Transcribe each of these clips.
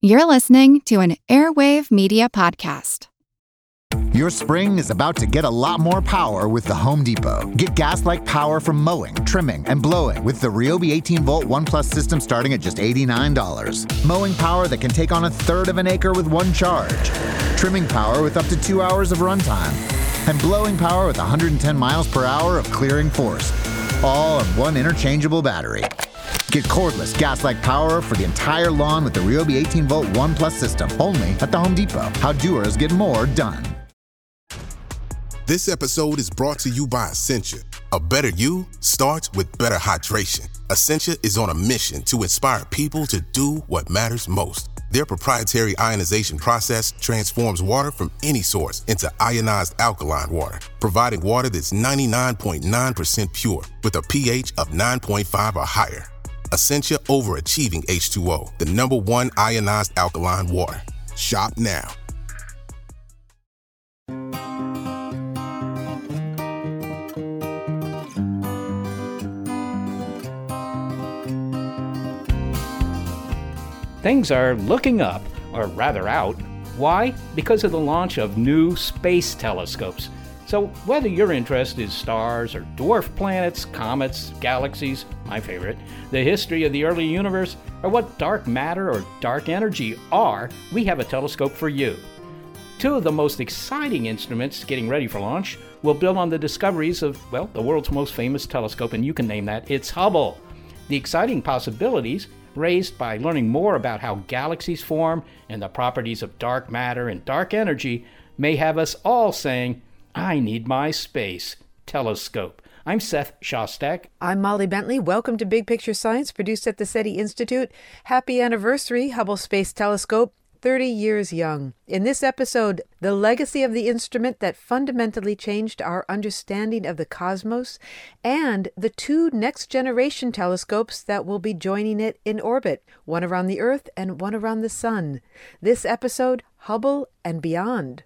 You're listening to an Airwave Media Podcast. Your spring is about to get a lot more power with the Home Depot. Get gas-like power from mowing, trimming, and blowing with the Ryobi 18-volt ONE+ system starting at just $89. Mowing power that can take on a third of an acre with one charge. Trimming power with up to 2 hours of runtime. And blowing power with 110 miles per hour of clearing force. All on one interchangeable battery. Get cordless gas-like power for the entire lawn with the Ryobi 18-volt ONE+ system, only at the Home Depot. How doers get more done. This episode is brought to you by Essentia. A better you starts with better hydration. Essentia is on a mission to inspire people to do what matters most. Their proprietary ionization process transforms water from any source into ionized alkaline water, providing water that's 99.9% pure with a pH of 9.5 or higher. Essentia Overachieving H2O, the #1 ionized alkaline water. Shop now. Things are looking up, or rather out. Why? Because of the launch of new space telescopes. So whether your interest is stars or dwarf planets, comets, galaxies, my favorite, the history of the early universe, or what dark matter or dark energy are, we have a telescope for you. Two of the most exciting instruments getting ready for launch will build on the discoveries of, well, the world's most famous telescope, and you can name that. It's Hubble. The exciting possibilities raised by learning more about how galaxies form and the properties of dark matter and dark energy may have us all saying, I need my space telescope. I'm Seth Shostak. I'm Molly Bentley. Welcome to Big Picture Science, produced at the SETI Institute. Happy anniversary, Hubble Space Telescope, 30 years young. In this episode, the legacy of the instrument that fundamentally changed our understanding of the cosmos, and the two next-generation telescopes that will be joining it in orbit, one around the Earth and one around the Sun. This episode, Hubble and Beyond.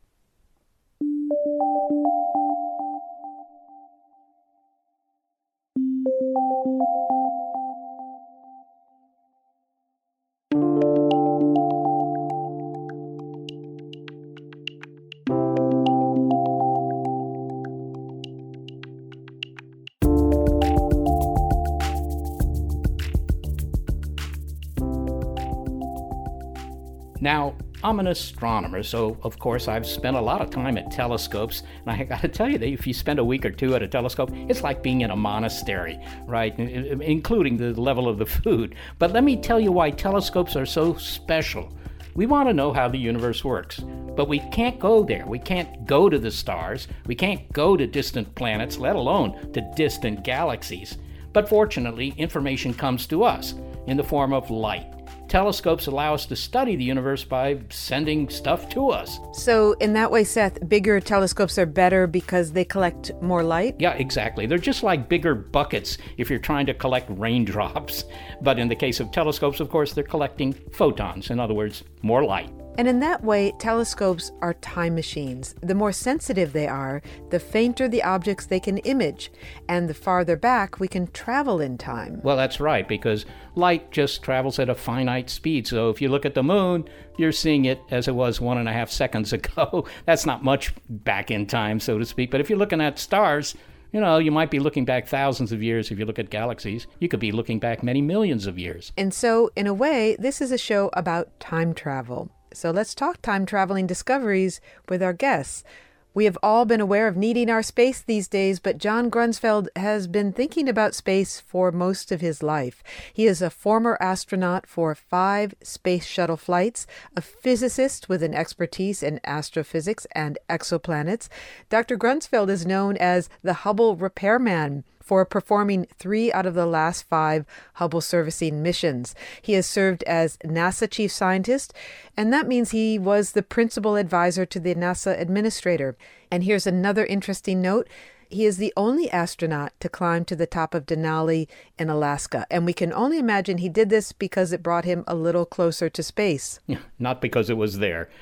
Now, I'm an astronomer, so of course I've spent a lot of time at telescopes, and I gotta tell you that if you spend a week or two at a telescope, it's like being in a monastery, right? Including the level of the food. But let me tell you why telescopes are so special. We want to know how the universe works, but we can't go there. We can't go to the stars. We can't go to distant planets, let alone to distant galaxies. But fortunately, information comes to us in the form of light. Telescopes allow us to study the universe by sending stuff to us. So in that way, Seth, bigger telescopes are better because they collect more light? Yeah, exactly. They're just like bigger buckets if you're trying to collect raindrops. But in the case of telescopes, of course, they're collecting photons. In other words, more light. And in that way, telescopes are time machines. The more sensitive they are, the fainter the objects they can image, and the farther back we can travel in time. Well, that's right, because light just travels at a finite speed. So if you look at the moon, you're seeing it as it was 1.5 seconds ago. That's not much back in time, so to speak. But if you're looking at stars, you might be looking back thousands of years. If you look at galaxies, you could be looking back many millions of years. And so, in a way, this is a show about time travel. So let's talk time-traveling discoveries with our guests. We have all been aware of needing our space these days, but John Grunsfeld has been thinking about space for most of his life. He is a former astronaut for 5 space shuttle flights, a physicist with an expertise in astrophysics and exoplanets. Dr. Grunsfeld is known as the Hubble repairman for performing 3 out of the last 5 Hubble servicing missions. He has served as NASA chief scientist, and that means he was the principal advisor to the NASA administrator. And here's another interesting note. He is the only astronaut to climb to the top of Denali in Alaska, and we can only imagine he did this because it brought him a little closer to space. Not because it was there.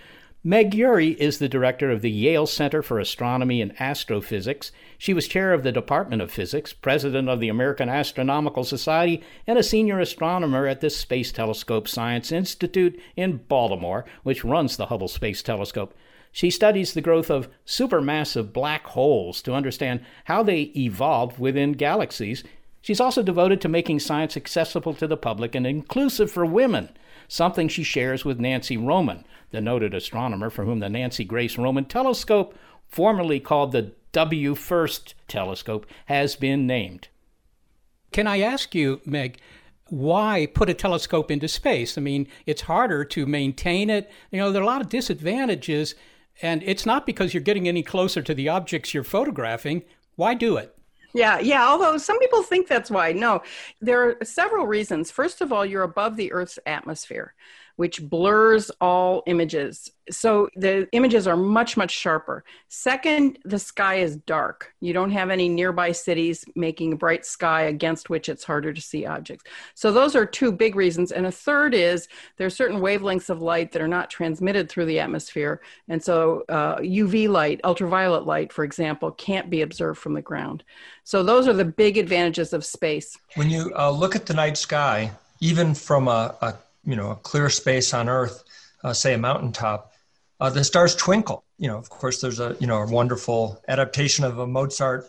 Meg Urey is the director of the Yale Center for Astronomy and Astrophysics. She was chair of the Department of Physics, president of the American Astronomical Society, and a senior astronomer at the Space Telescope Science Institute in Baltimore, which runs the Hubble Space Telescope. She studies the growth of supermassive black holes to understand how they evolved within galaxies. She's also devoted to making science accessible to the public and inclusive for women, something she shares with Nancy Roman, the noted astronomer for whom the Nancy Grace Roman Telescope, formerly called the W-FIRST telescope, has been named. Can I ask you, Meg, why put a telescope into space? I mean, it's harder to maintain it. There are a lot of disadvantages, and it's not because you're getting any closer to the objects you're photographing. Why do it? Yeah. Although some people think that's why. No, there are several reasons. First of all, you're above the Earth's atmosphere, which blurs all images. So the images are much, much sharper. Second, the sky is dark. You don't have any nearby cities making a bright sky against which it's harder to see objects. So those are two big reasons. And a third is there are certain wavelengths of light that are not transmitted through the atmosphere. And so UV light, ultraviolet light, for example, can't be observed from the ground. So those are the big advantages of space. When you look at the night sky, even from a clear space on Earth, say a mountaintop, the stars twinkle. Of course, there's a wonderful adaptation of a Mozart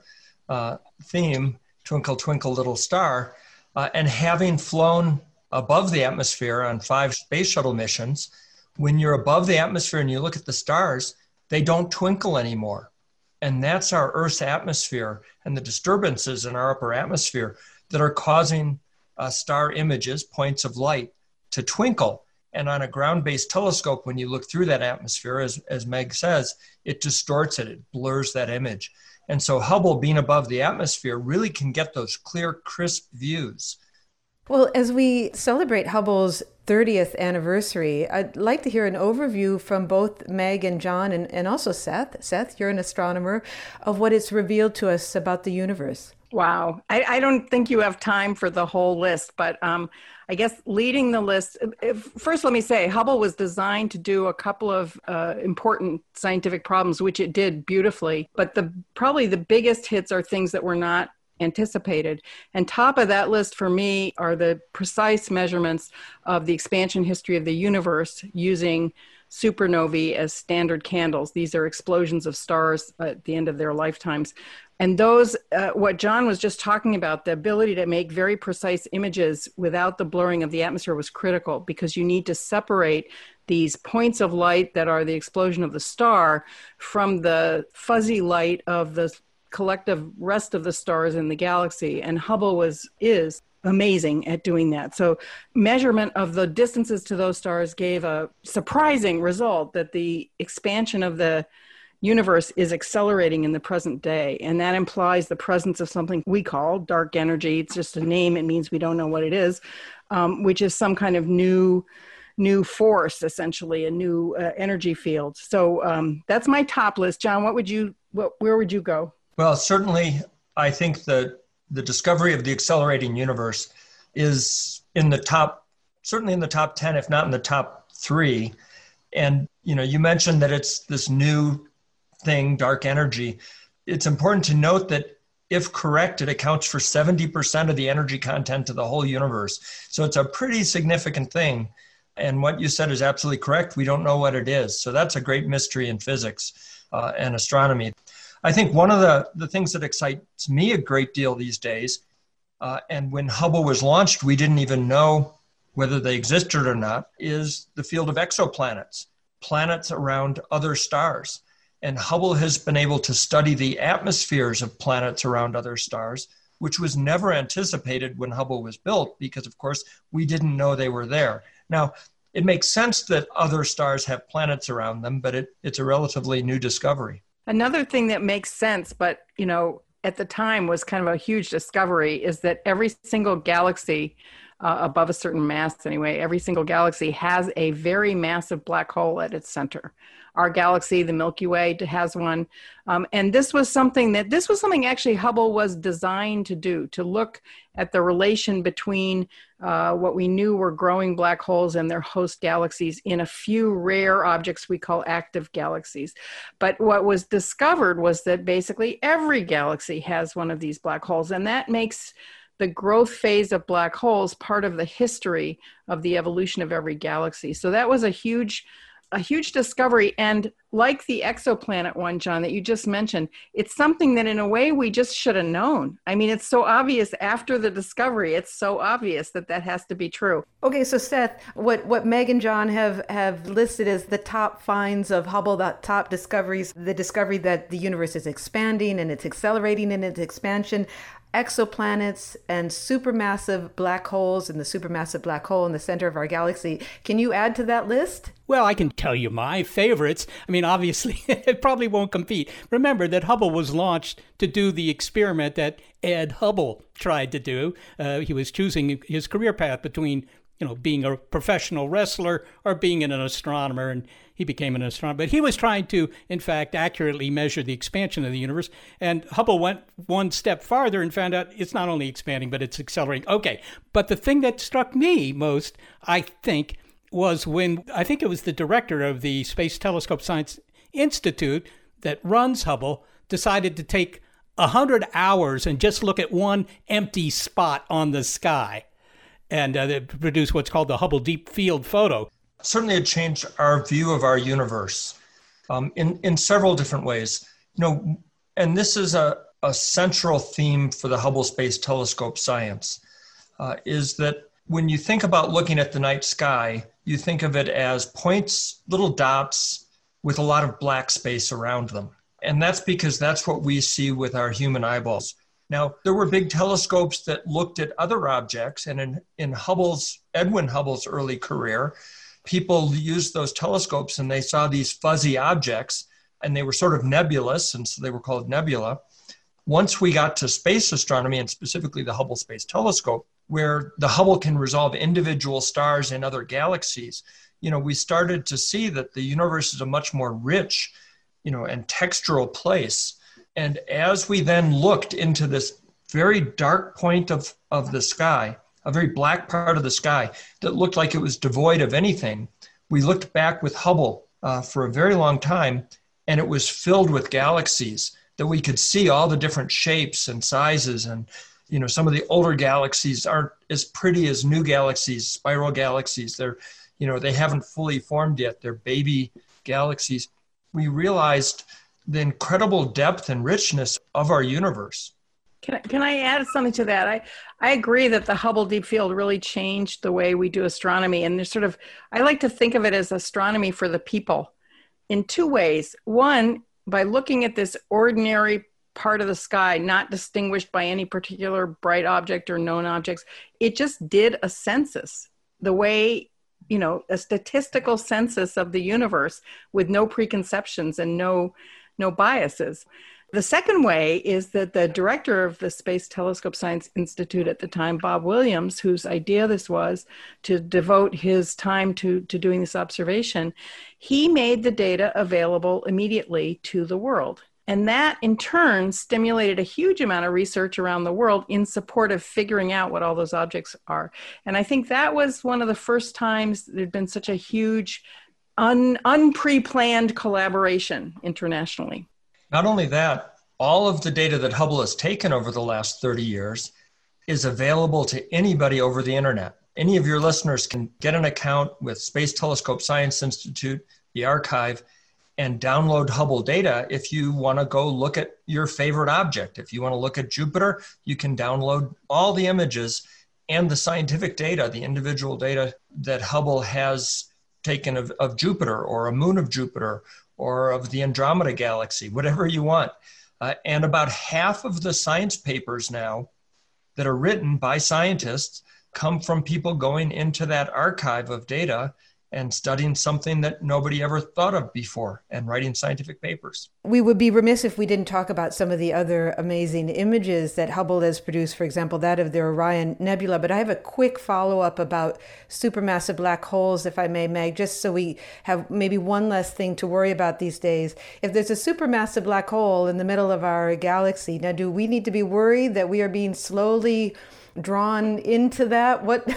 theme, Twinkle, Twinkle, Little Star. And having flown above the atmosphere on 5 space shuttle missions, when you're above the atmosphere and you look at the stars, they don't twinkle anymore. And that's our Earth's atmosphere and the disturbances in our upper atmosphere that are causing star images, points of light, to twinkle. And on a ground-based telescope, when you look through that atmosphere, as Meg says, it distorts it, it blurs that image. And so Hubble, being above the atmosphere, really can get those clear, crisp views. Well, as we celebrate Hubble's 30th anniversary, I'd like to hear an overview from both Meg and John, and also Seth. Seth, you're an astronomer, of what it's revealed to us about the universe. Wow. I don't think you have time for the whole list, but I guess leading the list, first let me say, Hubble was designed to do a couple of important scientific problems, which it did beautifully. But probably the biggest hits are things that were not anticipated. And top of that list for me are the precise measurements of the expansion history of the universe using supernovae as standard candles. These are explosions of stars at the end of their lifetimes. And those, what John was just talking about, the ability to make very precise images without the blurring of the atmosphere was critical, because you need to separate these points of light that are the explosion of the star from the fuzzy light of the collective rest of the stars in the galaxy. And Hubble is amazing at doing that. So measurement of the distances to those stars gave a surprising result that the expansion of the universe is accelerating in the present day. And that implies the presence of something we call dark energy. It's just a name. It means we don't know what it is, which is some kind of new force, essentially, a new energy field. So that's my top list. John, where would you go? Well, certainly, I think that the discovery of the accelerating universe is certainly in the top 10, if not in the top 3. And, you mentioned that it's this new thing, dark energy. It's important to note that if correct, it accounts for 70% of the energy content of the whole universe. So it's a pretty significant thing. And what you said is absolutely correct. We don't know what it is. So that's a great mystery in physics and astronomy. I think one of the things that excites me a great deal these days, and when Hubble was launched, we didn't even know whether they existed or not, is the field of exoplanets, planets around other stars. And Hubble has been able to study the atmospheres of planets around other stars, which was never anticipated when Hubble was built, because of course we didn't know they were there. Now, it makes sense that other stars have planets around them, but it's a relatively new discovery. Another thing that makes sense, but at the time was kind of a huge discovery, is that every single galaxy above a certain mass anyway, every single galaxy has a very massive black hole at its center. Our galaxy, the Milky Way, has one. And this was something actually Hubble was designed to do, to look at the relation between what we knew were growing black holes and their host galaxies in a few rare objects we call active galaxies. But what was discovered was that basically every galaxy has one of these black holes, and that makes the growth phase of black holes part of the history of the evolution of every galaxy. So that was a huge discovery. And like the exoplanet one, John, that you just mentioned, it's something that in a way we just should have known. I mean, it's so obvious after the discovery, it's so obvious that has to be true. Okay, so Seth, what Meg and John have listed as the top finds of Hubble, the top discoveries, the discovery that the universe is expanding and it's accelerating in its expansion, exoplanets and supermassive black holes, and the supermassive black hole in the center of our galaxy. Can you add to that list? Well, I can tell you my favorites. I mean, obviously, it probably won't compete. Remember that Hubble was launched to do the experiment that Ed Hubble tried to do. He was choosing his career path between, being a professional wrestler or being an astronomer, and he became an astronomer. But he was trying to, in fact, accurately measure the expansion of the universe. And Hubble went one step farther and found out it's not only expanding, but it's accelerating. Okay, but the thing that struck me most, I think, was when, I think it was the director of the Space Telescope Science Institute that runs Hubble, decided to take 100 hours and just look at one empty spot on the sky and produce what's called the Hubble Deep Field Photo. Certainly it changed our view of our universe in several different ways. And this is a central theme for the Hubble Space Telescope science, is that when you think about looking at the night sky, you think of it as points, little dots with a lot of black space around them. And that's because that's what we see with our human eyeballs. Now, there were big telescopes that looked at other objects, and in Edwin Hubble's early career, people used those telescopes and they saw these fuzzy objects, and they were sort of nebulous, and so they were called nebula. Once we got to space astronomy, and specifically the Hubble Space Telescope, where the Hubble can resolve individual stars in other galaxies, we started to see that the universe is a much more rich, and textural place. And as we then looked into this very dark point of the sky, a very black part of the sky that looked like it was devoid of anything, we looked back with Hubble for a very long time, and it was filled with galaxies that we could see all the different shapes and sizes. And, some of the older galaxies aren't as pretty as new galaxies, spiral galaxies. They're, they haven't fully formed yet. They're baby galaxies. We realized the incredible depth and richness of our universe. Can I add something to that? I agree that the Hubble Deep Field really changed the way we do astronomy. And there's I like to think of it as astronomy for the people in two ways. One, by looking at this ordinary part of the sky, not distinguished by any particular bright object or known objects, it just did a census, the way, a statistical census of the universe with no preconceptions and no biases. The second way is that the director of the Space Telescope Science Institute at the time, Bob Williams, whose idea this was to devote his time to doing this observation, he made the data available immediately to the world. And that, in turn, stimulated a huge amount of research around the world in support of figuring out what all those objects are. And I think that was one of the first times there'd been such a huge, unpre-planned collaboration internationally. Not only that, all of the data that Hubble has taken over the last 30 years is available to anybody over the internet. Any of your listeners can get an account with Space Telescope Science Institute, the archive, and download Hubble data if you want to go look at your favorite object. If you want to look at Jupiter, you can download all the images and the scientific data, the individual data that Hubble has taken of Jupiter or a moon of Jupiter or of the Andromeda Galaxy, whatever you want. And about half of the science papers now that are written by scientists come from people going into that archive of data and studying something that nobody ever thought of before and writing scientific papers. We would be remiss if we didn't talk about some of the other amazing images that Hubble has produced, for example, that of the Orion Nebula. But I have a quick follow-up about supermassive black holes, if I may, Meg, just so we have maybe one less thing to worry about these days. If there's a supermassive black hole in the middle of our galaxy, now do we need to be worried that we are being slowly drawn into that? What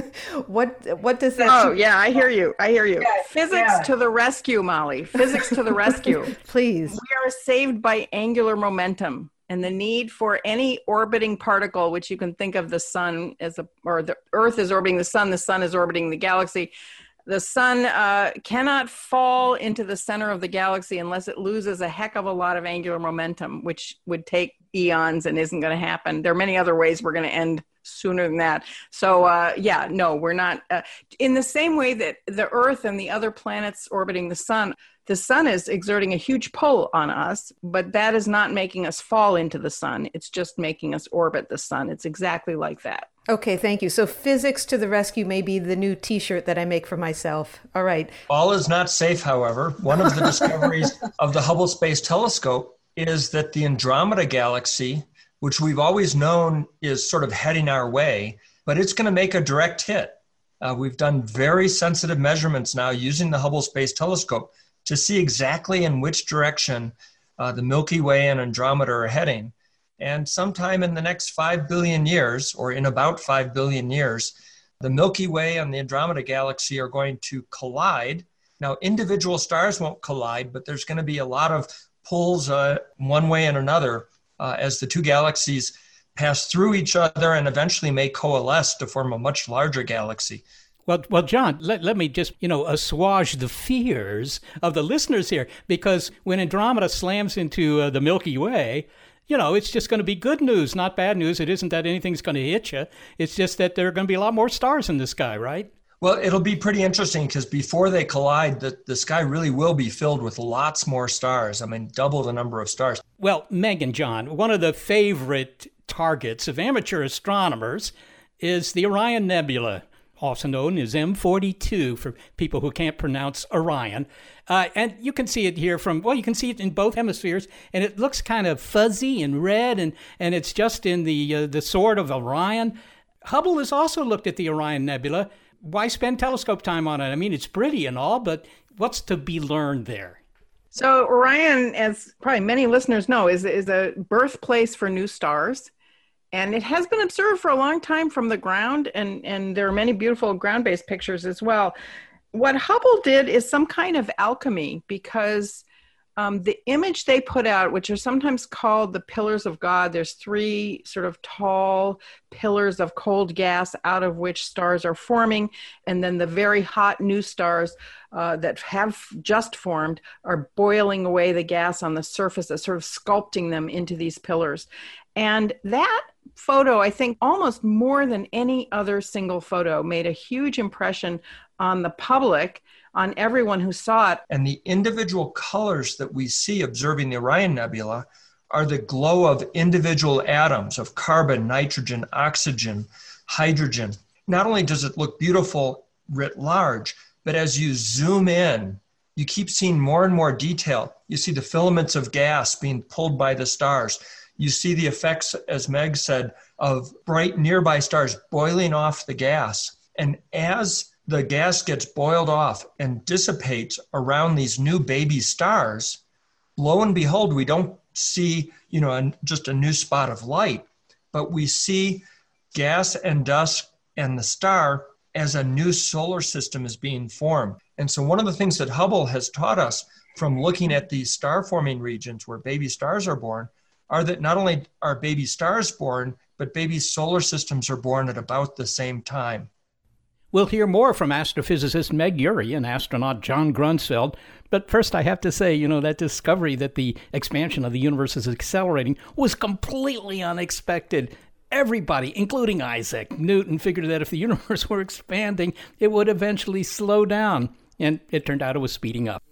does that? Oh yeah, I hear you. Physics to the rescue, Molly. Physics to the rescue. Please. We are saved by angular momentum and the need for any orbiting particle, which you can think of the sun as or the Earth is orbiting the sun is orbiting the galaxy. The sun cannot fall into the center of the galaxy unless it loses a heck of a lot of angular momentum, which would take eons and isn't going to happen. There are many other ways we're going to end sooner than that. So no, we're not. In the same way that the Earth and the other planets orbiting the sun is exerting a huge pull on us, but that is not making us fall into the sun. It's just making us orbit the sun. It's exactly like that. Okay, thank you. So physics to the rescue may be the new T-shirt that I make for myself. All right. All is not safe, however. One of the discoveries of the Hubble Space Telescope is that the Andromeda Galaxy, which we've always known is sort of heading our way, but it's going to make a direct hit. We've done very sensitive measurements now using the Hubble Space Telescope to see exactly in which direction the Milky Way and Andromeda are heading. And sometime in the next 5 billion years, or in about 5 billion years, the Milky Way and the Andromeda Galaxy are going to collide. Now, individual stars won't collide, but there's going to be a lot of pulls one way and another as the two galaxies pass through each other and eventually may coalesce to form a much larger galaxy. Well, John, let me just, assuage the fears of the listeners here, because when Andromeda slams into the Milky Way, it's just going to be good news, not bad news. It isn't that anything's going to hit you. It's just that there are going to be a lot more stars in the sky, right? Well, it'll be pretty interesting because before they collide, the sky really will be filled with lots more stars. I mean, double the number of stars. Well, Meg and John, one of the favorite targets of amateur astronomers is the Orion Nebula, also known as M42 for people who can't pronounce Orion. And you can see it here you can see it in both hemispheres, and it looks kind of fuzzy and red, and it's just in the sword of Orion. Hubble has also looked at the Orion Nebula. Why spend telescope time on it? I mean, it's pretty and all, but what's to be learned there? So Orion, as probably many listeners know, is a birthplace for new stars. And it has been observed for a long time from the ground, and there are many beautiful ground-based pictures as well. What Hubble did is some kind of alchemy, because the image they put out, which are sometimes called the pillars of God, there's 3 sort of tall pillars of cold gas out of which stars are forming, and then the very hot new stars that have just formed are boiling away the gas on the surface, sort of sculpting them into these pillars. And that photo, I think almost more than any other single photo, made a huge impression on the public, on everyone who saw it. And the individual colors that we see observing the Orion Nebula are the glow of individual atoms of carbon, nitrogen, oxygen, hydrogen. Not only does it look beautiful writ large, but as you zoom in, you keep seeing more and more detail. You see the filaments of gas being pulled by the stars. You see the effects, as Meg said, of bright nearby stars boiling off the gas. And as the gas gets boiled off and dissipates around these new baby stars, lo and behold, we don't see, just a new spot of light, but we see gas and dust and the star as a new solar system is being formed. And so one of the things that Hubble has taught us from looking at these star-forming regions where baby stars are born are that not only are baby stars born, but baby solar systems are born at about the same time. We'll hear more from astrophysicist Meg Urry and astronaut John Grunsfeld. But first, I have to say, that discovery that the expansion of the universe is accelerating was completely unexpected. Everybody, including Isaac Newton, figured that if the universe were expanding, it would eventually slow down. And it turned out it was speeding up.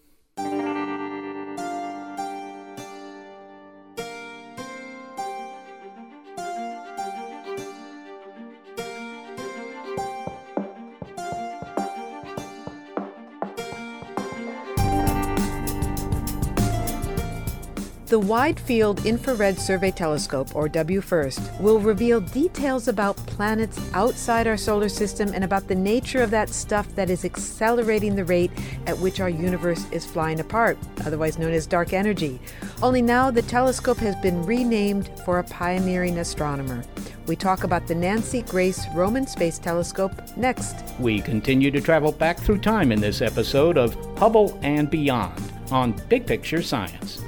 The Wide Field Infrared Survey Telescope, or WFIRST, will reveal details about planets outside our solar system and about the nature of that stuff that is accelerating the rate at which our universe is flying apart, otherwise known as dark energy. Only now the telescope has been renamed for a pioneering astronomer. We talk about the Nancy Grace Roman Space Telescope next. We continue to travel back through time in this episode of Hubble and Beyond on Big Picture Science.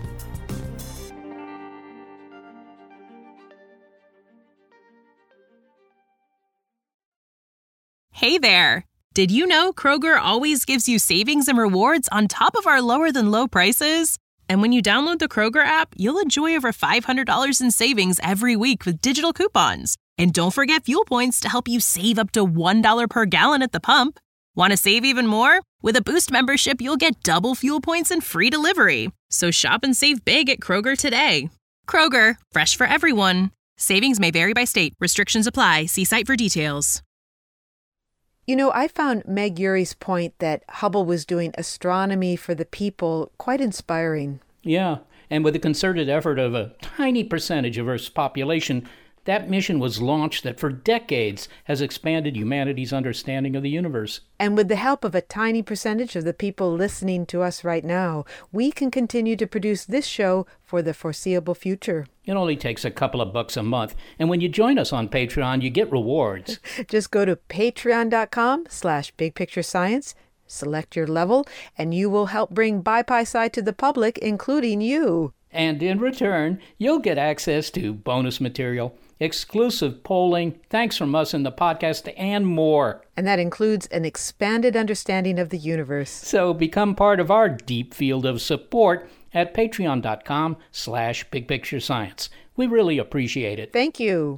Hey there! Did you know Kroger always gives you savings and rewards on top of our lower-than-low prices? And when you download the Kroger app, you'll enjoy over $500 in savings every week with digital coupons. And don't forget fuel points to help you save up to $1 per gallon at the pump. Want to save even more? With a Boost membership, you'll get double fuel points and free delivery. So shop and save big at Kroger today. Kroger, fresh for everyone. Savings may vary by state. Restrictions apply. See site for details. You know, I found Meg Urey's point that Hubble was doing astronomy for the people quite inspiring. Yeah, and with a concerted effort of a tiny percentage of Earth's population, that mission was launched that for decades has expanded humanity's understanding of the universe. And with the help of a tiny percentage of the people listening to us right now, we can continue to produce this show for the foreseeable future. It only takes a couple of bucks a month, and when you join us on Patreon, you get rewards. Just go to patreon.com/bigpicturescience, select your level, and you will help bring BiPi-Sci to the public, including you. And in return, you'll get access to bonus material, exclusive polling, thanks from us in the podcast, and more. And that includes an expanded understanding of the universe. So become part of our deep field of support at patreon.com/bigpicturescience. We really appreciate it. Thank you.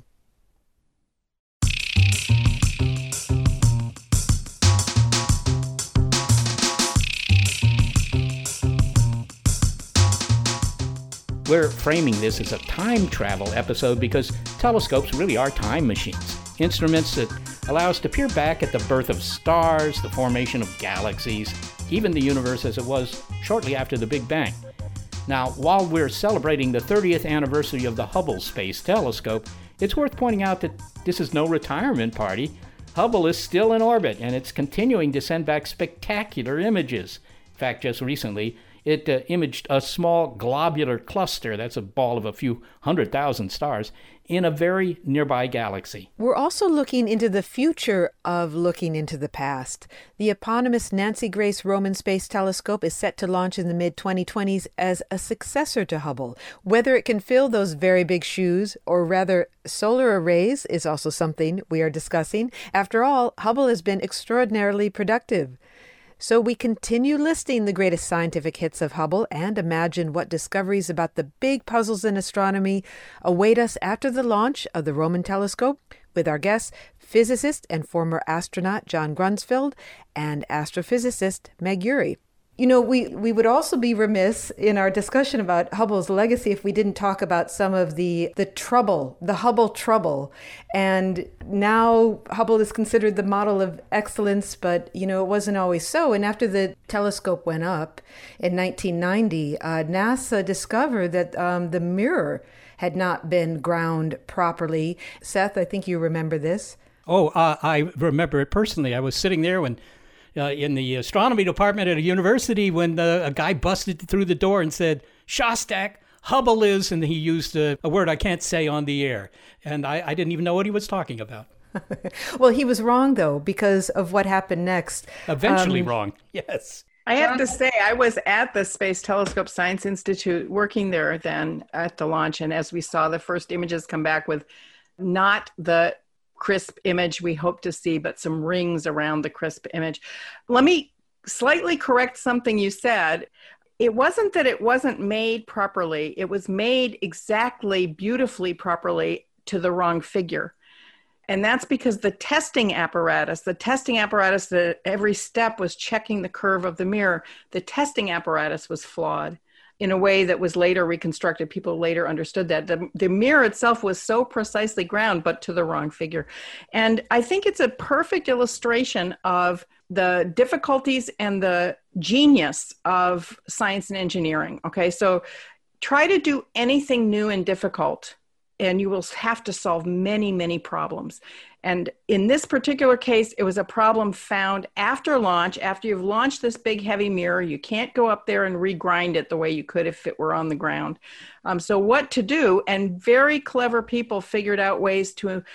We're framing this as a time travel episode because telescopes really are time machines, instruments that allow us to peer back at the birth of stars, the formation of galaxies, even the universe as it was shortly after the Big Bang. Now, while we're celebrating the 30th anniversary of the Hubble Space Telescope, it's worth pointing out that this is no retirement party. Hubble is still in orbit, and it's continuing to send back spectacular images. In fact, just recently, it imaged a small globular cluster, that's a ball of a few 100,000 stars, in a very nearby galaxy. We're also looking into the future of looking into the past. The eponymous Nancy Grace Roman Space Telescope is set to launch in the mid-2020s as a successor to Hubble. Whether it can fill those very big shoes, or rather solar arrays, is also something we are discussing. After all, Hubble has been extraordinarily productive. So we continue listing the greatest scientific hits of Hubble and imagine what discoveries about the big puzzles in astronomy await us after the launch of the Roman telescope with our guests, physicist and former astronaut John Grunsfeld and astrophysicist Meg Urey. You know, we would also be remiss in our discussion about Hubble's legacy if we didn't talk about some of the trouble, the Hubble trouble. And now Hubble is considered the model of excellence, but, you know, it wasn't always so. And after the telescope went up in 1990, NASA discovered that the mirror had not been ground properly. Seth, I think you remember this. Oh, I remember it personally. I was sitting there when in the astronomy department at a university when a guy busted through the door and said, "Shostak, Hubble is," and he used a word I can't say on the air. And I didn't even know what he was talking about. Well, he was wrong, though, because of what happened next. Eventually wrong, yes. I have to say, I was at the Space Telescope Science Institute working there then at the launch. And as we saw the first images come back with not the crisp image we hope to see, but some rings around the crisp image. Let me slightly correct something you said. It wasn't that it wasn't made properly. It was made exactly, beautifully properly to the wrong figure. And that's because the testing apparatus that every step was checking the curve of the mirror, the testing apparatus was flawed in a way that was later reconstructed. People later understood that. The mirror itself was so precisely ground, but to the wrong figure. And I think it's a perfect illustration of the difficulties and the genius of science and engineering. Okay, so try to do anything new and difficult, and you will have to solve many, many problems. And in this particular case, it was a problem found after launch. After you've launched this big heavy mirror, you can't go up there and regrind it the way you could if it were on the ground. So what to do? And very clever people figured out ways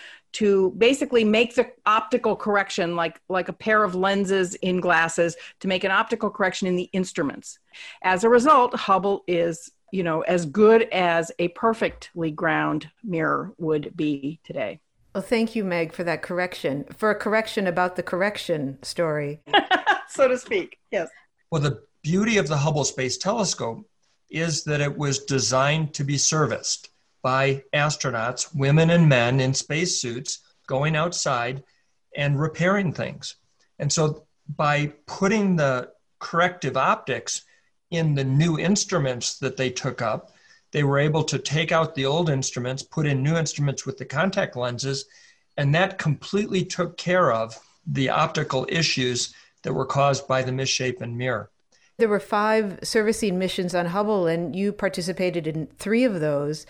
to basically make the optical correction, like a pair of lenses in glasses, to make an optical correction in the instruments. As a result, Hubble is, as good as a perfectly ground mirror would be today. Well, thank you, Meg, for that correction, for a correction about the correction story. So to speak, yes. Well, the beauty of the Hubble Space Telescope is that it was designed to be serviced by astronauts, women and men in spacesuits, going outside and repairing things. And so by putting the corrective optics in the new instruments that they took up, they were able to take out the old instruments, put in new instruments with the contact lenses, and that completely took care of the optical issues that were caused by the misshapen mirror. There were 5 servicing missions on Hubble, and you participated in 3 of those.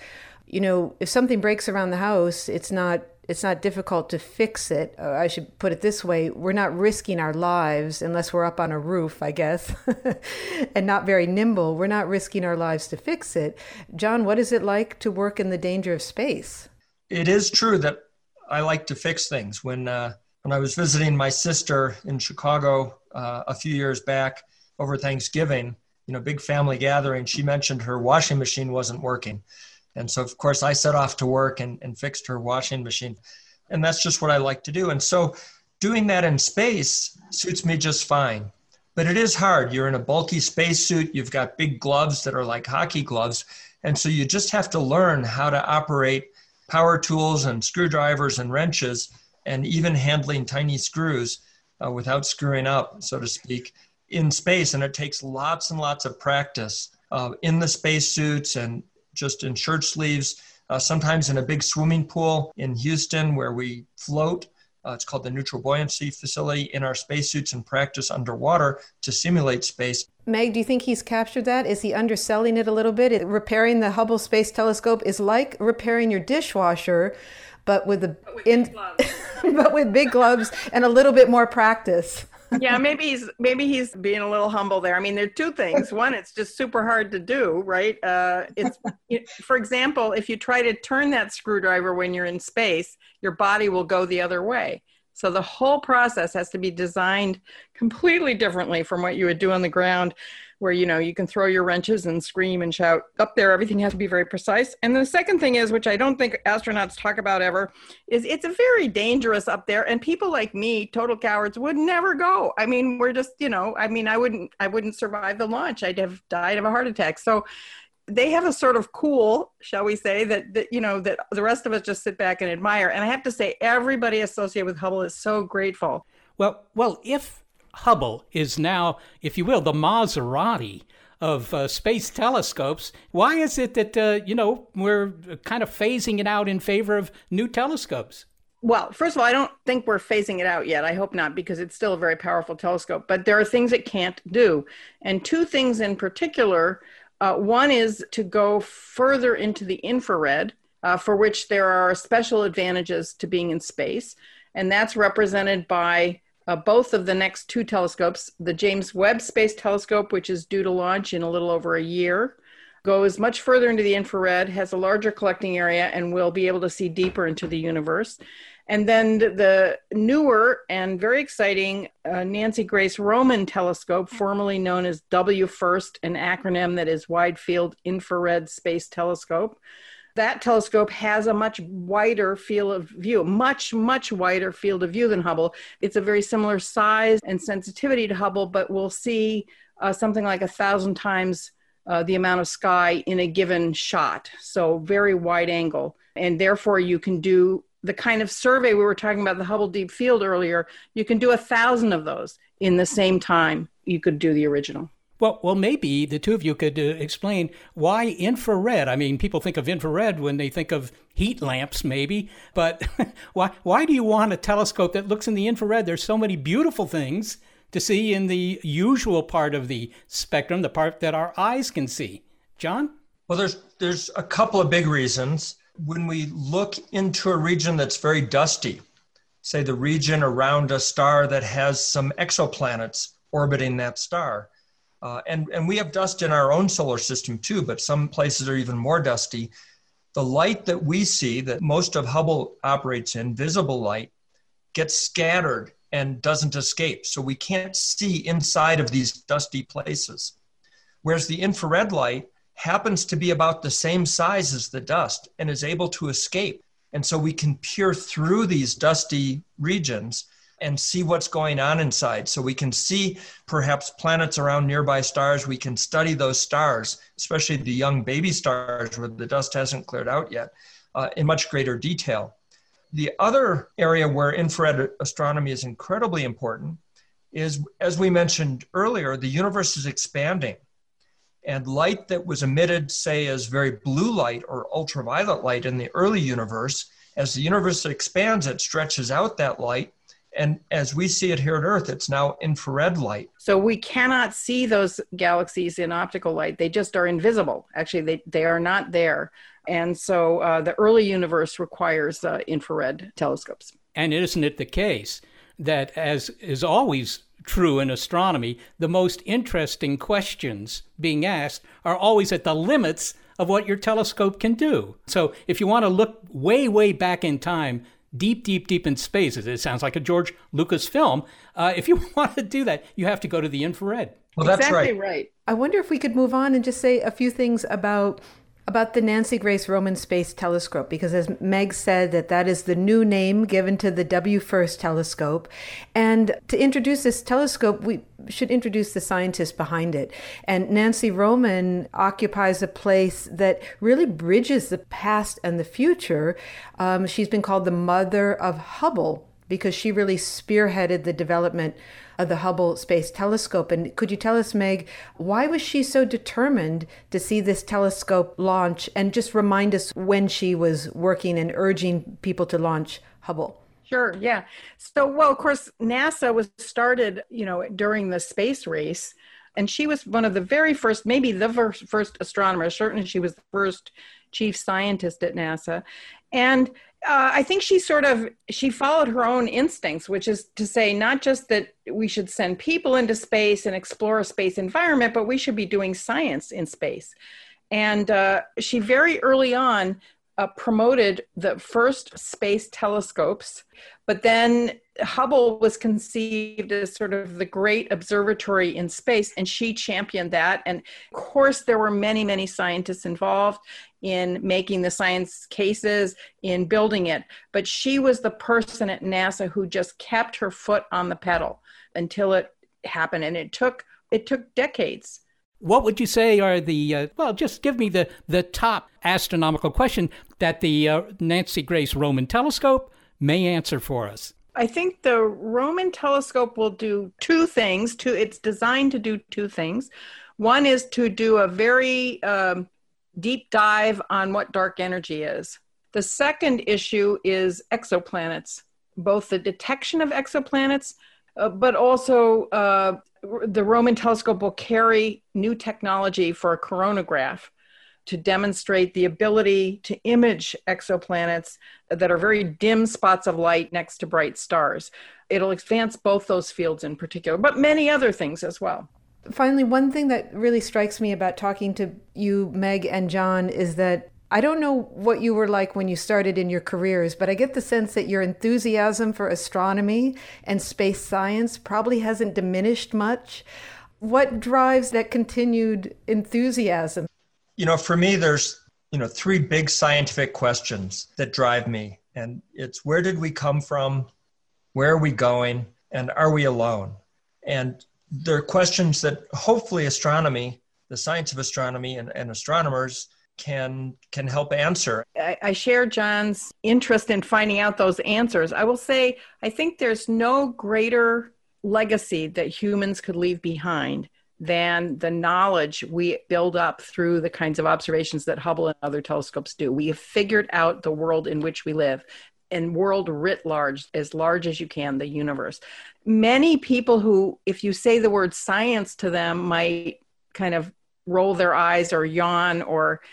If something breaks around the house, it's not difficult to fix it. I should put it this way. We're not risking our lives unless we're up on a roof, I guess, and not very nimble. We're not risking our lives to fix it. John, what is it like to work in the danger of space? It is true that I like to fix things. When I was visiting my sister in Chicago a few years back over Thanksgiving, big family gathering, she mentioned her washing machine wasn't working. And so, of course, I set off to work and fixed her washing machine. And that's just what I like to do. And so doing that in space suits me just fine. But it is hard. You're in a bulky spacesuit. You've got big gloves that are like hockey gloves. And so you just have to learn how to operate power tools and screwdrivers and wrenches, and even handling tiny screws without screwing up, so to speak, in space. And it takes lots and lots of practice in the spacesuits and just in shirt sleeves, sometimes in a big swimming pool in Houston where we float. It's called the Neutral Buoyancy Facility, in our spacesuits and practice underwater to simulate space. Meg, do you think he's captured that? Is he underselling it a little bit? Repairing the Hubble Space Telescope is like repairing your dishwasher, but with big gloves and a little bit more practice. Yeah, maybe he's being a little humble there. I mean, there are 2 things. One, it's just super hard to do, right? For example, if you try to turn that screwdriver when you're in space, your body will go the other way. So the whole process has to be designed completely differently from what you would do on the ground, where, you can throw your wrenches and scream and shout. Up there, everything has to be very precise. And the second thing is, which I don't think astronauts talk about ever, is it's a very dangerous up there. And people like me, total cowards, would never go. I mean, we're just, I wouldn't survive the launch. I'd have died of a heart attack. So they have a sort of cool, shall we say, that the rest of us just sit back and admire. And I have to say, everybody associated with Hubble is so grateful. Well, if Hubble is now, if you will, the Maserati of space telescopes, why is it that, we're kind of phasing it out in favor of new telescopes? Well, first of all, I don't think we're phasing it out yet. I hope not, because it's still a very powerful telescope. But there are things it can't do. And 2 things in particular. One is to go further into the infrared, for which there are special advantages to being in space. And that's represented by both of the next 2 telescopes. The James Webb Space Telescope, which is due to launch in a little over a year, goes much further into the infrared, has a larger collecting area, and will be able to see deeper into the universe. And then the newer and very exciting Nancy Grace Roman Telescope, formerly known as WFIRST, an acronym that is Wide Field Infrared Space Telescope. That telescope has a much wider field of view, much wider field of view than Hubble. It's a very similar size and sensitivity to Hubble, but we'll see something like 1,000 times the amount of sky in a given shot. So very wide angle. And therefore you can do the kind of survey we were talking about, the Hubble Deep Field earlier. You can do 1,000 of those in the same time you could do the original. Well, maybe the 2 of you could explain why infrared. I mean, people think of infrared when they think of heat lamps, maybe, but why do you want a telescope that looks in the infrared? There's so many beautiful things to see in the usual part of the spectrum, the part that our eyes can see. John? Well, there's a couple of big reasons. When we look into a region that's very dusty, say the region around a star that has some exoplanets orbiting that star, and we have dust in our own solar system too, but some places are even more dusty. The light that we see, that most of Hubble operates in, visible light, gets scattered and doesn't escape. So we can't see inside of these dusty places. Whereas the infrared light happens to be about the same size as the dust and is able to escape. And so we can peer through these dusty regions and see what's going on inside. So we can see perhaps planets around nearby stars. We can study those stars, especially the young baby stars where the dust hasn't cleared out yet, in much greater detail. The other area where infrared astronomy is incredibly important is, as we mentioned earlier, the universe is expanding. And light that was emitted, say, as very blue light or ultraviolet light in the early universe, as the universe expands, it stretches out that light. And as we see it here at Earth, it's now infrared light. So we cannot see those galaxies in optical light. They just are invisible. Actually, they are not there. And so the early universe requires infrared telescopes. And isn't it the case that, as is always true in astronomy, the most interesting questions being asked are always at the limits of what your telescope can do? So if you want to look way, way back in time, deep, deep, deep in space, it sounds like a George Lucas film. If you want to do that, you have to go to the infrared. Well, that's exactly right. I wonder if we could move on and just say a few things about the Nancy Grace Roman Space Telescope, because as Meg said, that is the new name given to the WFIRST telescope. And to introduce this telescope, we should introduce the scientists behind it. And Nancy Roman occupies a place that really bridges the past and the future. She's been called the mother of Hubble because she really spearheaded the development of the Hubble Space Telescope. And could you tell us, Meg, why was she so determined to see this telescope launch, and just remind us when she was working and urging people to launch Hubble? Sure, yeah. So, well, of course, NASA was started, during the space race, and she was one of the very first, maybe the first astronomer. Certainly she was the first chief scientist at NASA. And I think she followed her own instincts, which is to say, not just that we should send people into space and explore a space environment, but we should be doing science in space. And she very early on promoted the first space telescopes, but then Hubble was conceived as sort of the great observatory in space, and she championed that. And of course, there were many, many scientists involved in making the science cases, in building it. But she was the person at NASA who just kept her foot on the pedal until it happened. And it took decades. What would you say are just give me the top astronomical question that the Nancy Grace Roman Telescope may answer for us? I think the Roman telescope will do two things. It's designed to do two things. One is to do a very deep dive on what dark energy is. The second issue is exoplanets, both the detection of exoplanets, but also the Roman telescope will carry new technology for a coronagraph to demonstrate the ability to image exoplanets that are very dim spots of light next to bright stars. It'll advance both those fields in particular, but many other things as well. Finally, one thing that really strikes me about talking to you, Meg and John, is that I don't know what you were like when you started in your careers, but I get the sense that your enthusiasm for astronomy and space science probably hasn't diminished much. What drives that continued enthusiasm? For me, there's, three big scientific questions that drive me. And it's, where did we come from? Where are we going? And are we alone? And they're questions that hopefully astronomy, the science of astronomy and astronomers can help answer. I share John's interest in finding out those answers. I will say, I think there's no greater legacy that humans could leave behind than the knowledge we build up through the kinds of observations that Hubble and other telescopes do. We have figured out the world in which we live, and world writ large as you can, the universe. Many people who, if you say the word science to them, might kind of roll their eyes or yawn or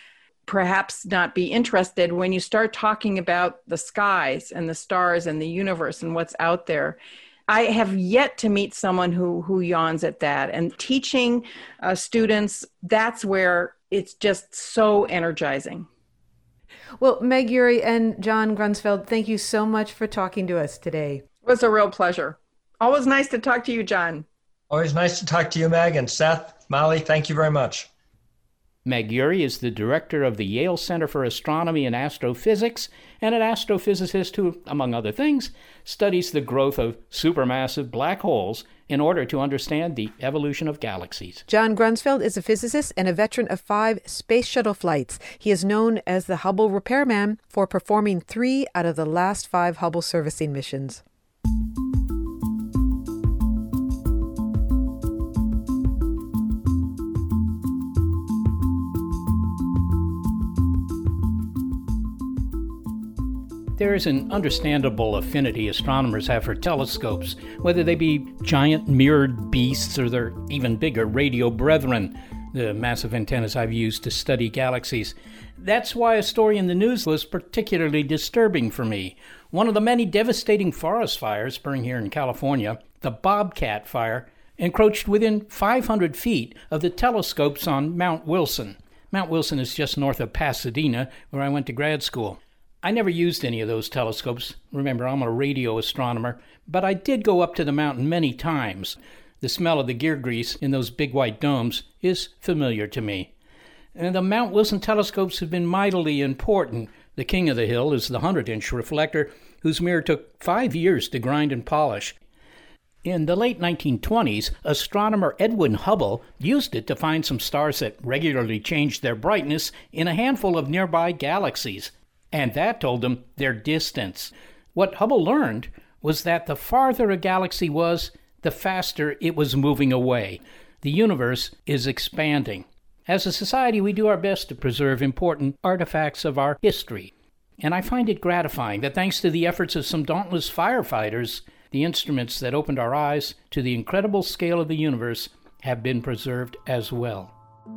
perhaps not be interested when you start talking about the skies and the stars and the universe and what's out there. I have yet to meet someone who yawns at that. And teaching students, that's where it's just so energizing. Well, Meg Urry and John Grunsfeld, thank you so much for talking to us today. It was a real pleasure. Always nice to talk to you, John. Always nice to talk to you, Meg, and Seth, Molly, thank you very much. Meg Urry is the director of the Yale Center for Astronomy and Astrophysics, and an astrophysicist who, among other things, studies the growth of supermassive black holes in order to understand the evolution of galaxies. John Grunsfeld is a physicist and a veteran of 5 space shuttle flights. He is known as the Hubble repairman for performing 3 out of the last 5 Hubble servicing missions. There is an understandable affinity astronomers have for telescopes, whether they be giant mirrored beasts or their even bigger radio brethren, the massive antennas I've used to study galaxies. That's why a story in the news was particularly disturbing for me. One of the many devastating forest fires burning here in California, the Bobcat Fire, encroached within 500 feet of the telescopes on Mount Wilson. Mount Wilson is just north of Pasadena, where I went to grad school. I never used any of those telescopes. Remember, I'm a radio astronomer, but I did go up to the mountain many times. The smell of the gear grease in those big white domes is familiar to me. And the Mount Wilson telescopes have been mightily important. The king of the hill is the 100-inch reflector, whose mirror took 5 years to grind and polish. In the late 1920s, astronomer Edwin Hubble used it to find some stars that regularly changed their brightness in a handful of nearby galaxies. And that told them their distance. What Hubble learned was that the farther a galaxy was, the faster it was moving away. The universe is expanding. As a society, we do our best to preserve important artifacts of our history. And I find it gratifying that thanks to the efforts of some dauntless firefighters, the instruments that opened our eyes to the incredible scale of the universe have been preserved as well.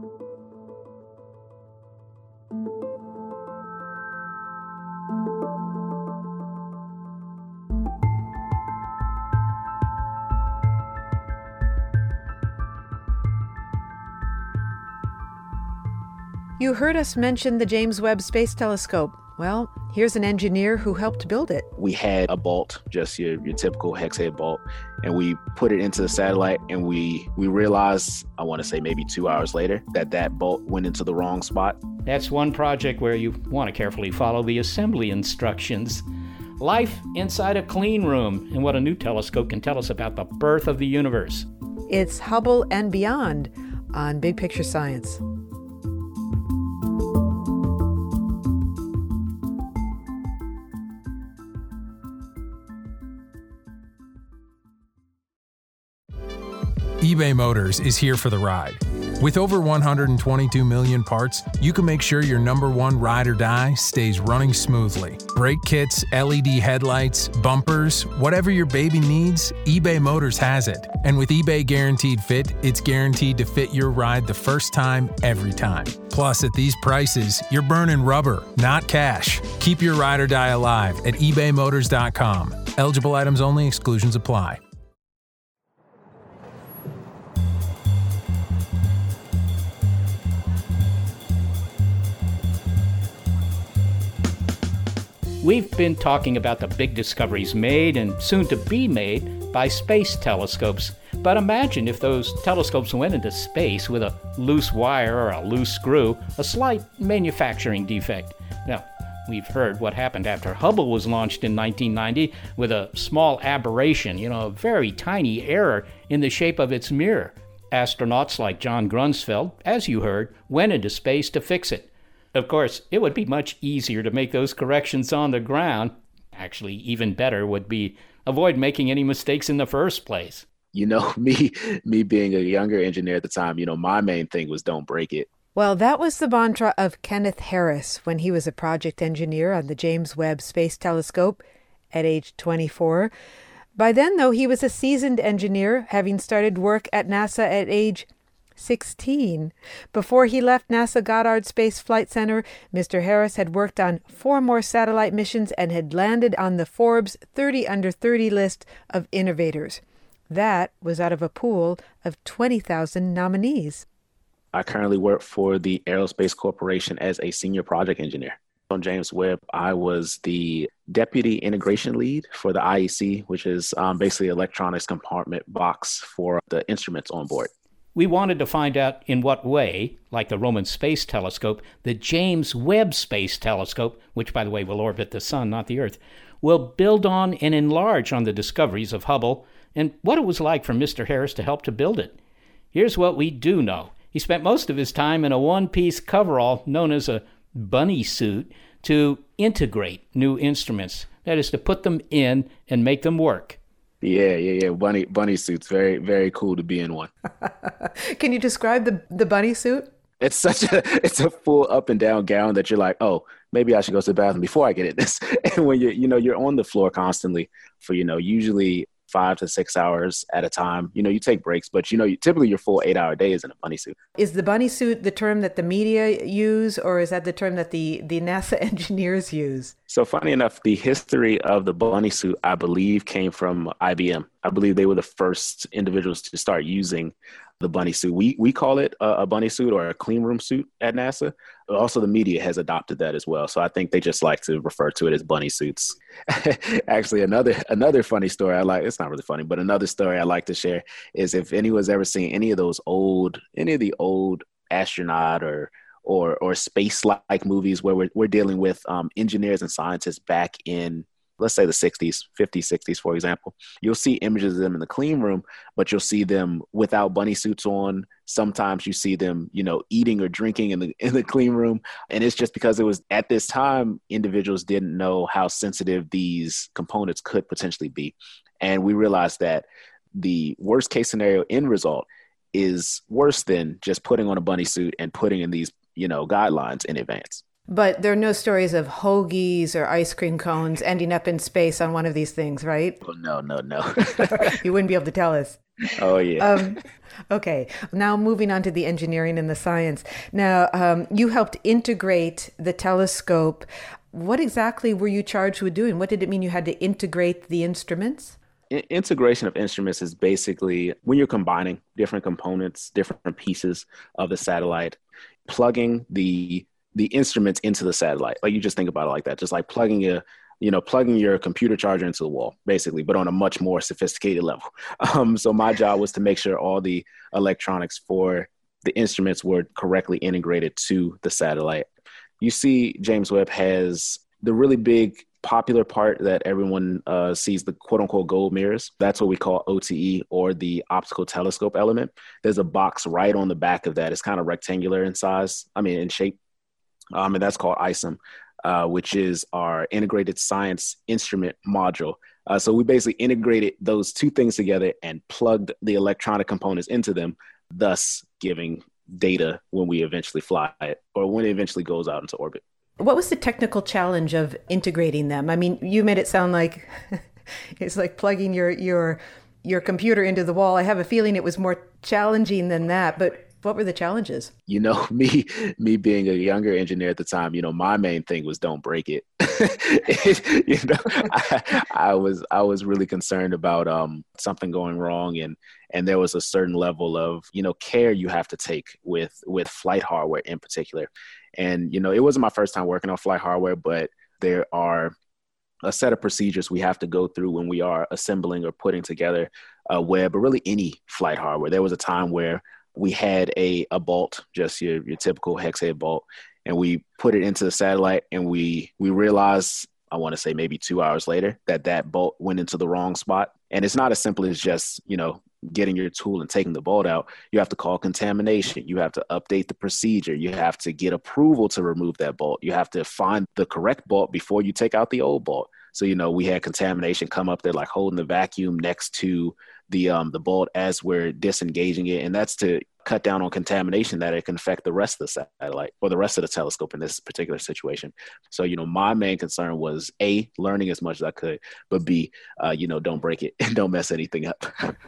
You heard us mention the James Webb Space Telescope. Well, here's an engineer who helped build it. We had a bolt, just your typical hex head bolt, and we put it into the satellite, and we realized, I want to say maybe 2 hours later, that bolt went into the wrong spot. That's one project where you want to carefully follow the assembly instructions. Life inside a clean room, and what a new telescope can tell us about the birth of the universe. It's Hubble and Beyond on Big Picture Science. eBay Motors is here for the ride. With over 122 million parts, you can make sure your number one ride or die stays running smoothly. Brake kits, LED headlights, bumpers, whatever your baby needs, eBay Motors has it. And with eBay Guaranteed Fit, it's guaranteed to fit your ride the first time, every time. Plus, at these prices, you're burning rubber, not cash. Keep your ride or die alive at ebaymotors.com. Eligible items only, exclusions apply. We've been talking about the big discoveries made and soon to be made by space telescopes. But imagine if those telescopes went into space with a loose wire or a loose screw, a slight manufacturing defect. Now, we've heard what happened after Hubble was launched in 1990 with a small aberration, a very tiny error in the shape of its mirror. Astronauts like John Grunsfeld, as you heard, went into space to fix it. Of course, it would be much easier to make those corrections on the ground. Actually, even better would be avoid making any mistakes in the first place. Me being a younger engineer at the time, my main thing was don't break it. Well, that was the mantra of Kenneth Harris when he was a project engineer on the James Webb Space Telescope at age 24. By then, though, he was a seasoned engineer, having started work at NASA at age 16. Before he left NASA Goddard Space Flight Center, Mr. Harris had worked on 4 more satellite missions and had landed on the Forbes 30 Under 30 list of innovators. That was out of a pool of 20,000 nominees. I currently work for the Aerospace Corporation as a senior project engineer. On James Webb, I was the deputy integration lead for the IEC, which is basically electronics compartment box for the instruments on board. We wanted to find out in what way, like the Roman Space Telescope, the James Webb Space Telescope, which, by the way, will orbit the sun, not the Earth, will build on and enlarge on the discoveries of Hubble, and what it was like for Mr. Harris to help to build it. Here's what we do know. He spent most of his time in a one-piece coverall known as a bunny suit to integrate new instruments. That is, to put them in and make them work. Yeah. Bunny suits. Very, very cool to be in one. Can you describe the bunny suit? It's a full up and down gown that you're like, oh, maybe I should go to the bathroom before I get in this. And when you're on the floor constantly for, usually 5 to 6 hours at a time. You take breaks, but typically your full 8-hour day is in a bunny suit. Is the bunny suit the term that the media use, or is that the term that the NASA engineers use? So funny enough, the history of the bunny suit, I believe, came from IBM. I believe they were the first individuals to start using the bunny suit. We call it a bunny suit or a clean room suit at NASA. But also the media has adopted that as well. So I think they just like to refer to it as bunny suits. Actually, another funny story it's not really funny, but another story I like to share is if anyone's ever seen any of the old astronaut or space-like movies where we're dealing with engineers and scientists back in, let's say, the 60s, 50s, 60s, for example, you'll see images of them in the clean room, but you'll see them without bunny suits on. Sometimes you see them, eating or drinking in the clean room. And it's just because it was at this time, individuals didn't know how sensitive these components could potentially be. And we realized that the worst case scenario end result is worse than just putting on a bunny suit and putting in these, guidelines in advance. But there are no stories of hoagies or ice cream cones ending up in space on one of these things, right? Oh, no. You wouldn't be able to tell us. Oh, yeah. Okay. Now moving on to the engineering and the science. Now, you helped integrate the telescope. What exactly were you charged with doing? What did it mean you had to integrate the instruments? Integration of instruments is basically when you're combining different components, different pieces of the satellite, plugging the instruments into the satellite. Like, you just think about it like that, just like plugging your computer charger into the wall, basically, but on a much more sophisticated level. So my job was to make sure all the electronics for the instruments were correctly integrated to the satellite. You see, James Webb has the really big popular part that everyone sees, the quote unquote gold mirrors. That's what we call OTE, or the optical telescope element. There's a box right on the back of that. It's kind of rectangular in shape. And that's called ISIM, which is our integrated science instrument module. So we basically integrated those two things together and plugged the electronic components into them, thus giving data when we eventually fly it, or when it eventually goes out into orbit. What was the technical challenge of integrating them? I mean, you made it sound like it's like plugging your computer into the wall. I have a feeling it was more challenging than that, but what were the challenges? Me being a younger engineer at the time, my main thing was don't break it. I was really concerned about something going wrong, and there was a certain level of care you have to take with flight hardware in particular. And it wasn't my first time working on flight hardware, but there are a set of procedures we have to go through when we are assembling or putting together a Webb, or really any flight hardware. There was a time where we had a bolt, just your typical hex head bolt, and we put it into the satellite, and we realized, I want to say maybe 2 hours later, that bolt went into the wrong spot. And it's not as simple as just, getting your tool and taking the bolt out. You have to call contamination. You have to update the procedure. You have to get approval to remove that bolt. You have to find the correct bolt before you take out the old bolt. So, we had contamination come up there, like holding the vacuum next to the bolt as we're disengaging it. And that's to cut down on contamination that it can affect the rest of the satellite or the rest of the telescope in this particular situation. So, my main concern was A, learning as much as I could, but B, don't break it and don't mess anything up.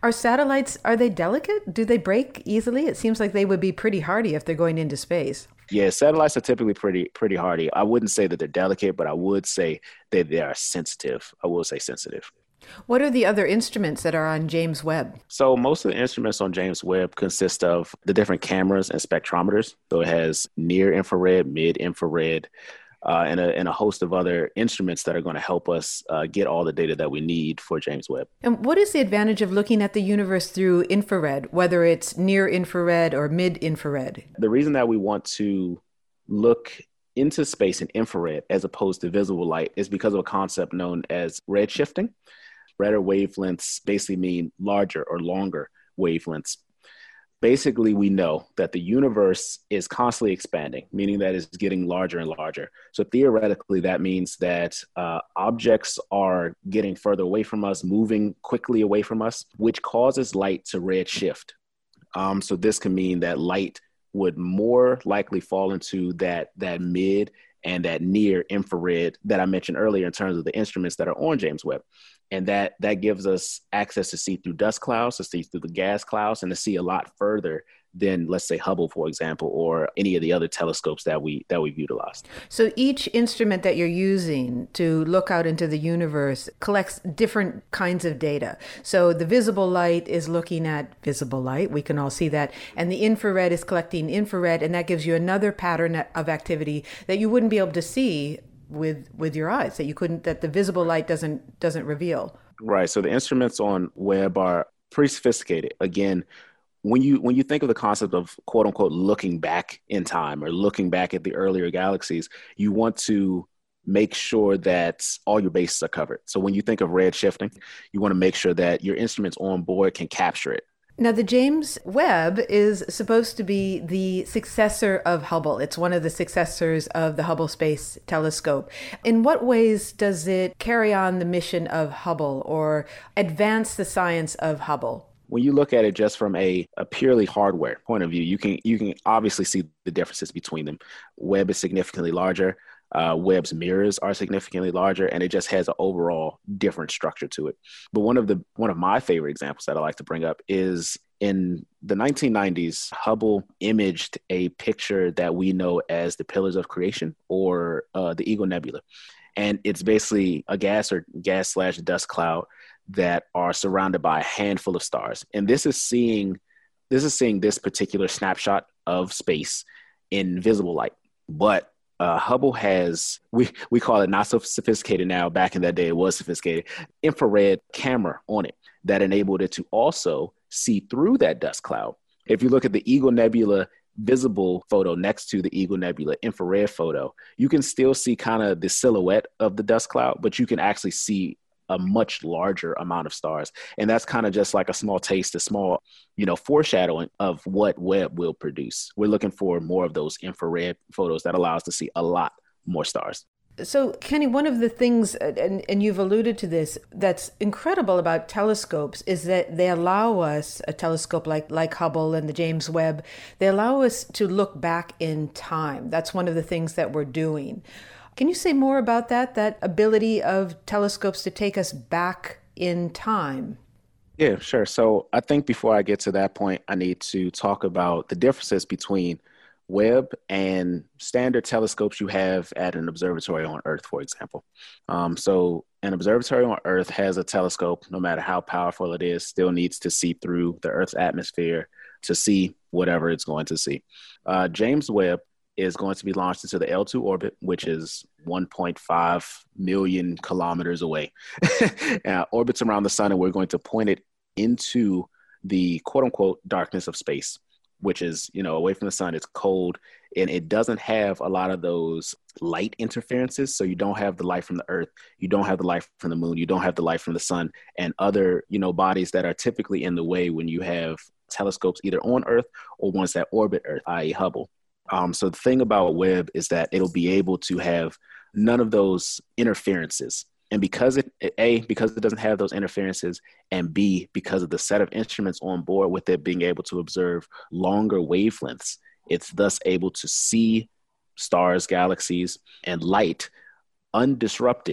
Are satellites, are they delicate? Do they break easily? It seems like they would be pretty hardy if they're going into space. Yeah, satellites are typically pretty hardy. I wouldn't say that they're delicate, but I would say that they are sensitive. I will say sensitive. What are the other instruments that are on James Webb? So most of the instruments on James Webb consist of the different cameras and spectrometers. So it has near infrared, mid infrared, and a host of other instruments that are going to help us get all the data that we need for James Webb. And what is the advantage of looking at the universe through infrared, whether it's near infrared or mid infrared? The reason that we want to look into space in infrared as opposed to visible light is because of a concept known as redshifting. Redder wavelengths basically mean larger or longer wavelengths. Basically, we know that the universe is constantly expanding, meaning that it's getting larger and larger. So theoretically, that means that objects are getting further away from us, moving quickly away from us, which causes light to redshift. So this can mean that light would more likely fall into that mid and that near infrared that I mentioned earlier in terms of the instruments that are on James Webb. And that gives us access to see through dust clouds, to see through the gas clouds, and to see a lot further than, let's say, Hubble, for example, or any of the other telescopes that we've utilized. So each instrument that you're using to look out into the universe collects different kinds of data. So the visible light is looking at visible light. We can all see that. And the infrared is collecting infrared, and that gives you another pattern of activity that you wouldn't be able to see with your eyes, that the visible light doesn't reveal. Right. So the instruments on Webb are pretty sophisticated. Again, when you think of the concept of quote unquote looking back in time or looking back at the earlier galaxies, you want to make sure that all your bases are covered. So when you think of redshifting, you want to make sure that your instruments on board can capture it. Now, the James Webb is supposed to be the successor of Hubble. It's one of the successors of the Hubble Space Telescope. In what ways does it carry on the mission of Hubble or advance the science of Hubble? When you look at it just from a purely hardware point of view, you can obviously see the differences between them. Webb is significantly larger. Webb's mirrors are significantly larger, and it just has an overall different structure to it. But one of my favorite examples that I like to bring up is in the 1990s, Hubble imaged a picture that we know as the Pillars of Creation, or the Eagle Nebula. And it's basically a gas/dust cloud that are surrounded by a handful of stars. And this is seeing this particular snapshot of space in visible light. But Hubble has, we call it not so sophisticated now, back in that day it was sophisticated, infrared camera on it that enabled it to also see through that dust cloud. If you look at the Eagle Nebula visible photo next to the Eagle Nebula infrared photo, you can still see kind of the silhouette of the dust cloud, but you can actually see a much larger amount of stars. And that's kind of just like a small taste, a small, foreshadowing of what Webb will produce. We're looking for more of those infrared photos that allow us to see a lot more stars. So, Kenny, one of the things, and you've alluded to this, that's incredible about telescopes is that they allow us, a telescope like Hubble and the James Webb, they allow us to look back in time. That's one of the things that we're doing. Can you say more about that ability of telescopes to take us back in time? Yeah, sure. So I think before I get to that point, I need to talk about the differences between Webb and standard telescopes you have at an observatory on Earth, for example. So an observatory on Earth has a telescope, no matter how powerful it is, still needs to see through the Earth's atmosphere to see whatever it's going to see. James Webb is going to be launched into the L2 orbit, which is 1.5 million kilometers away. Orbits around the sun, and we're going to point it into the quote-unquote darkness of space, which is, away from the sun. It's cold, and it doesn't have a lot of those light interferences. So you don't have the light from the Earth, you don't have the light from the moon, you don't have the light from the sun, and other, bodies that are typically in the way when you have telescopes either on Earth or ones that orbit Earth, i.e. Hubble. So the thing about Webb is that it'll be able to have none of those interferences. And because it doesn't have those interferences, and B, because of the set of instruments on board with it being able to observe longer wavelengths, it's thus able to see stars, galaxies, and light undisrupted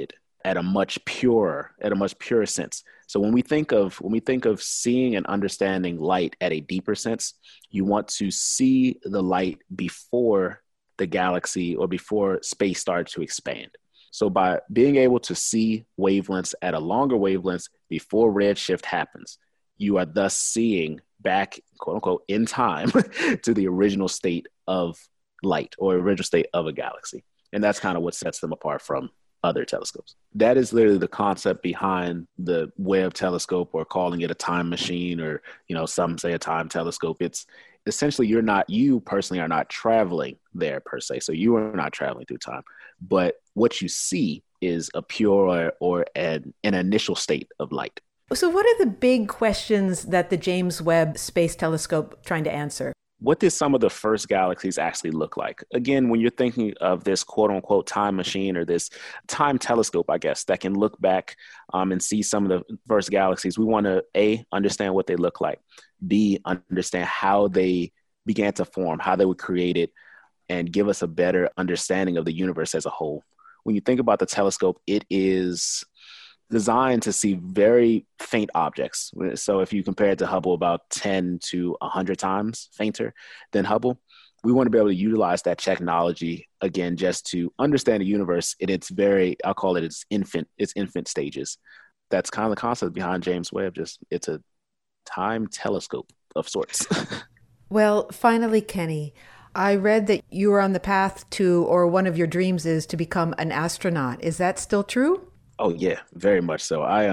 at a much purer sense. So when we think of seeing and understanding light at a deeper sense, you want to see the light before the galaxy or before space starts to expand. So by being able to see wavelengths at a longer wavelength before redshift happens, you are thus seeing back, quote unquote, in time to the original state of light or original state of a galaxy. And that's kind of what sets them apart from other telescopes. That is literally the concept behind the Webb telescope, or calling it a time machine, or, some say a time telescope. It's essentially you personally are not traveling there per se. So you are not traveling through time, but what you see is a pure or an initial state of light. So what are the big questions that the James Webb Space Telescope trying to answer? What did some of the first galaxies actually look like? Again, when you're thinking of this quote unquote time machine, or this time telescope, I guess, that can look back and see some of the first galaxies, we want to A, understand what they look like, B, understand how they began to form, how they were created, and give us a better understanding of the universe as a whole. When you think about the telescope, it is designed to see very faint objects. So if you compare it to Hubble, about 10 to 100 times fainter than Hubble, we want to be able to utilize that technology, again, just to understand the universe in its I'll call it its infant stages. That's kind of the concept behind James Webb. It's a time telescope of sorts. Well, finally, Kenny, I read that you are on the path to, or one of your dreams is to become an astronaut. Is that still true? Oh yeah, very much so. I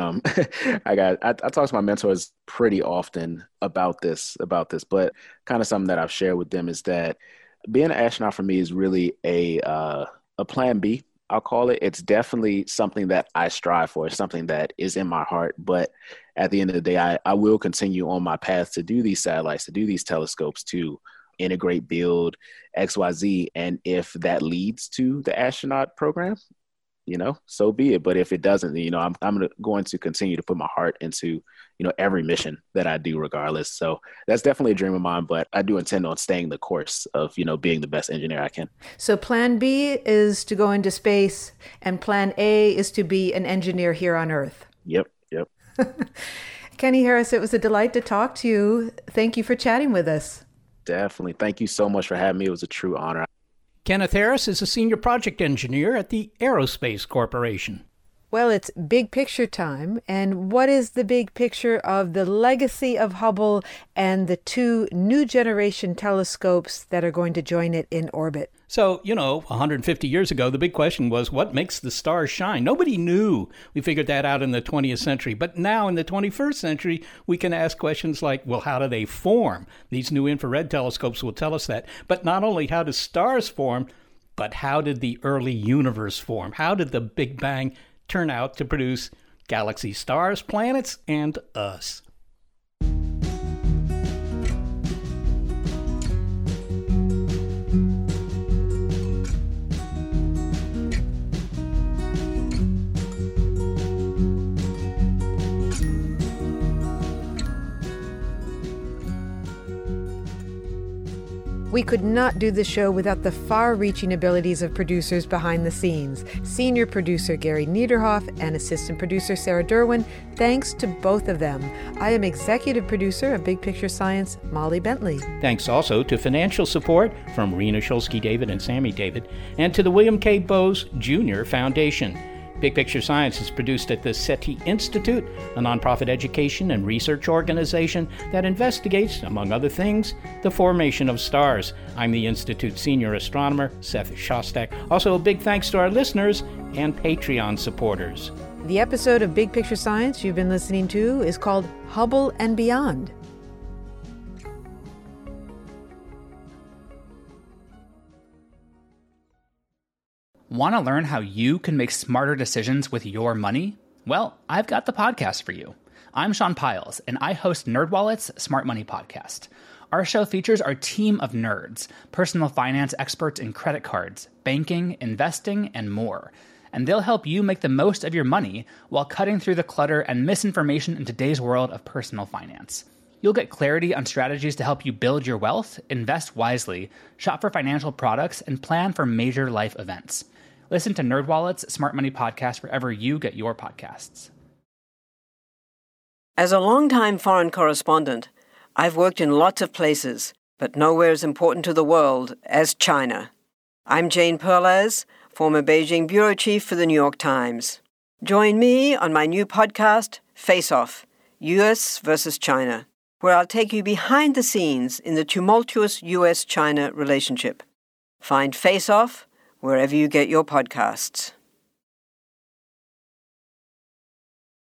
talk to my mentors pretty often about this, but kind of something that I've shared with them is that being an astronaut for me is really a plan B, I'll call it. It's definitely something that I strive for. It's something that is in my heart. But at the end of the day, I will continue on my path to do these satellites, to do these telescopes, to integrate, build XYZ. And if that leads to the astronaut program, so be it. But if it doesn't, I'm going to continue to put my heart into, every mission that I do regardless. So that's definitely a dream of mine, but I do intend on staying the course of, being the best engineer I can. So plan B is to go into space, and plan A is to be an engineer here on Earth. Yep. Kenny Harris, it was a delight to talk to you. Thank you for chatting with us. Definitely. Thank you so much for having me. It was a true honor. Kenneth Harris is a senior project engineer at the Aerospace Corporation. Well, it's big picture time. And what is the big picture of the legacy of Hubble and the two new generation telescopes that are going to join it in orbit? So, 150 years ago, the big question was, what makes the stars shine? Nobody knew. We figured that out in the 20th century. But now in the 21st century, we can ask questions like, well, how do they form? These new infrared telescopes will tell us that. But not only how do stars form, but how did the early universe form? How did the Big Bang turn out to produce galaxies, stars, planets, and us? We could not do the show without the far-reaching abilities of producers behind the scenes. Senior producer Gary Niederhoff and assistant producer Sarah Derwin, thanks to both of them. I am executive producer of Big Picture Science, Molly Bentley. Thanks also to financial support from Rena Shulsky-David and Sammy David, and to the William K. Bowes Jr. Foundation. Big Picture Science is produced at the SETI Institute, a nonprofit education and research organization that investigates, among other things, the formation of stars. I'm the Institute's senior astronomer, Seth Shostak. Also, a big thanks to our listeners and Patreon supporters. The episode of Big Picture Science you've been listening to is called Hubble and Beyond. Want to learn how you can make smarter decisions with your money? Well, I've got the podcast for you. I'm Sean Piles, and I host NerdWallet's Smart Money Podcast. Our show features our team of nerds, personal finance experts in credit cards, banking, investing, and more. And they'll help you make the most of your money while cutting through the clutter and misinformation in today's world of personal finance. You'll get clarity on strategies to help you build your wealth, invest wisely, shop for financial products, and plan for major life events. Listen to NerdWallet's Smart Money Podcast wherever you get your podcasts. As a longtime foreign correspondent, I've worked in lots of places, but nowhere as important to the world as China. I'm Jane Perlez, former Beijing bureau chief for the New York Times. Join me on my new podcast, Face Off, U.S. versus China, where I'll take you behind the scenes in the tumultuous U.S.-China relationship. Find Face Off wherever you get your podcasts.